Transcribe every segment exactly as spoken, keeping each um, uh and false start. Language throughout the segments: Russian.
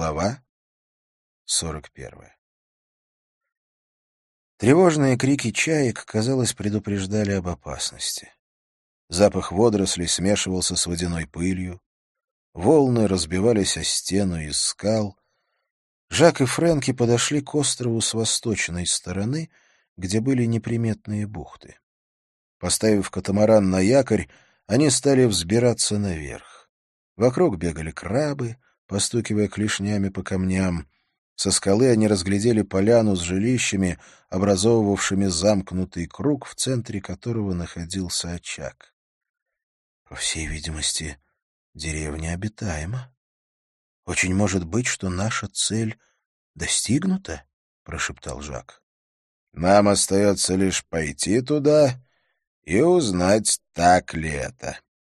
Глава сорок первая. Тревожные крики чаек, казалось, предупреждали об опасности. Запах водорослей смешивался с водяной пылью. Волны разбивались о стену из скал. Жак и Фрэнки подошли к острову с восточной стороны, где были неприметные бухты. Поставив катамаран на якорь, они стали взбираться наверх. Вокруг бегали крабы, постукивая клешнями по камням. Со скалы они разглядели поляну с жилищами, образовывавшими замкнутый круг, в центре которого находился очаг. По всей видимости, деревня обитаема. Очень может быть, что наша цель достигнута, — прошептал Жак. — Нам остается лишь пойти туда и узнать, так ли это.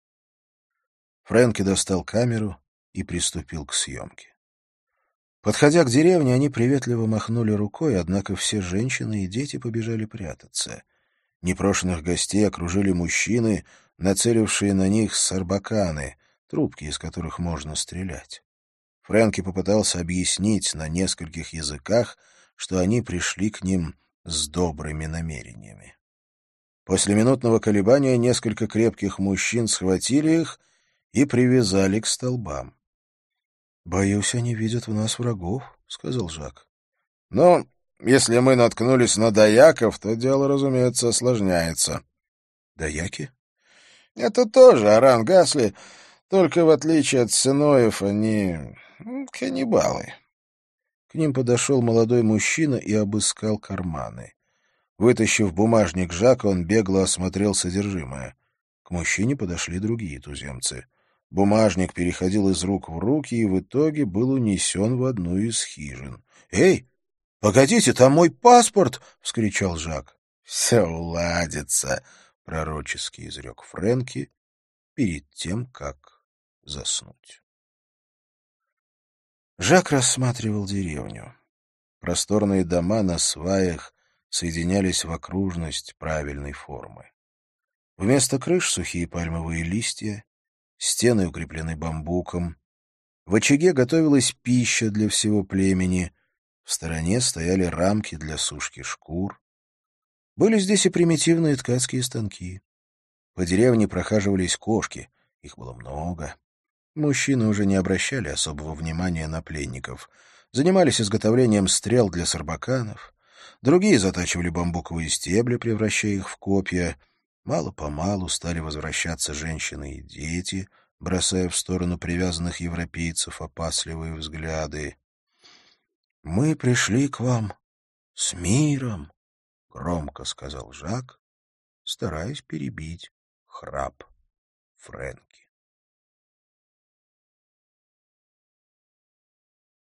Фрэнки достал камеру и приступил к съемке. Подходя к деревне, они приветливо махнули рукой, однако все женщины и дети побежали прятаться. Непрошенных гостей окружили мужчины, нацелившие на них сарбаканы, трубки, из которых можно стрелять. Фрэнки попытался объяснить на нескольких языках, что они пришли к ним с добрыми намерениями. После минутного колебания несколько крепких мужчин схватили их и привязали к столбам. — Боюсь, они видят в нас врагов, — сказал Жак. — Ну, если мы наткнулись надаяков, то дело, разумеется, осложняется. — Даяки? — Это тоже Аран Гасли, только в отличие от сыноев они каннибалы. К ним подошел молодой мужчина и обыскал карманы. Вытащив бумажник Жака, он бегло осмотрел содержимое. К мужчине подошли другие туземцы. Бумажник переходил из рук в руки и в итоге был унесен в одну из хижин. — Эй, погодите, там мой паспорт! — вскричал Жак. — Все уладится, — пророчески изрек Фрэнки перед тем, как заснуть. Жак рассматривал деревню. Просторные дома на сваях соединялись в окружность правильной формы. Вместо крыш сухие пальмовые листья, стены укреплены бамбуком. В очаге готовилась пища для всего племени. В стороне стояли рамки для сушки шкур. Были здесь и примитивные ткацкие станки. По деревне прохаживались кошки. Их было много. Мужчины уже не обращали особого внимания на пленников. Занимались изготовлением стрел для сарбаканов. Другие затачивали бамбуковые стебли, превращая их в копья. Мало-помалу стали возвращаться женщины и дети, бросая в сторону привязанных европейцев опасливые взгляды. — Мы пришли к вам с миром, — громко сказал Жак, стараясь перебить храп Фрэнки.